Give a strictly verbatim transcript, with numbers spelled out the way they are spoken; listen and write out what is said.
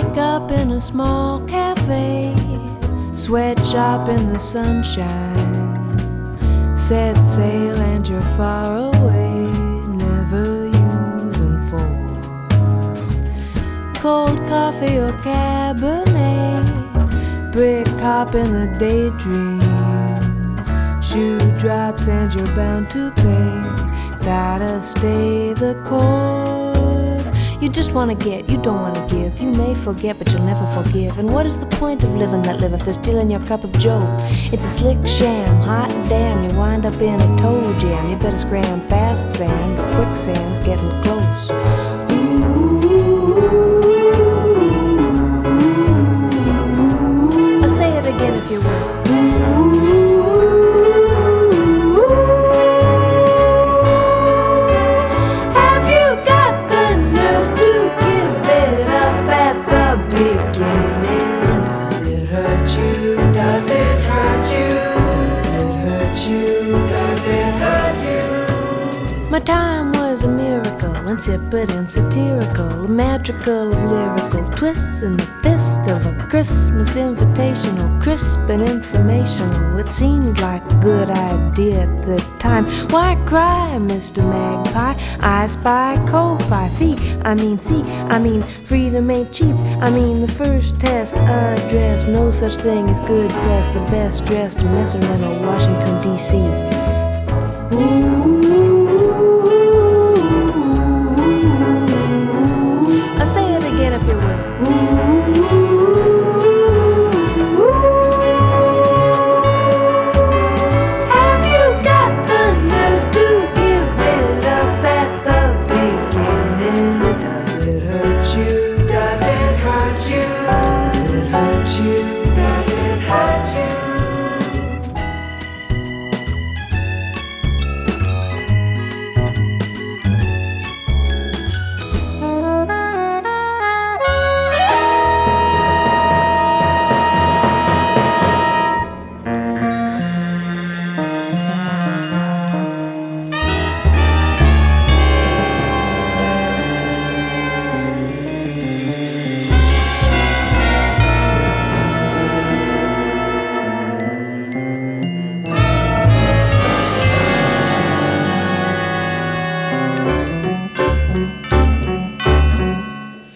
Wake up in a small cafe, sweatshop in the sunshine. Set sail and you're far away, never using force. Cold coffee or Cabernet, brick hop in the daydream. Shoe drops and you're bound to pay, gotta stay the course. You just wanna get, you don't wanna give. You may forget, but you'll never forgive. And what is the point of living that live if they're stealing your cup of joe? It's a slick sham, hot damn. You wind up in a toe jam. You better scram fast, sand. The quicksand's getting close. I'll say it again if you will. My time was a miracle, insipid and satirical, a madrigal of lyrical twists in the fist of a Christmas invitational, crisp and informational. It seemed like a good idea at the time. Why cry, Mister Magpie? I spy Ko-Fi fee. I mean, see, I mean, freedom ain't cheap. I mean, the first test address, no such thing as good press. The best dressed messer in a Washington, D C Ooh. I'll say it again if you will. Have you got the nerve to give it up at the beginning? Does it hurt you? Does it hurt you? Does it hurt you?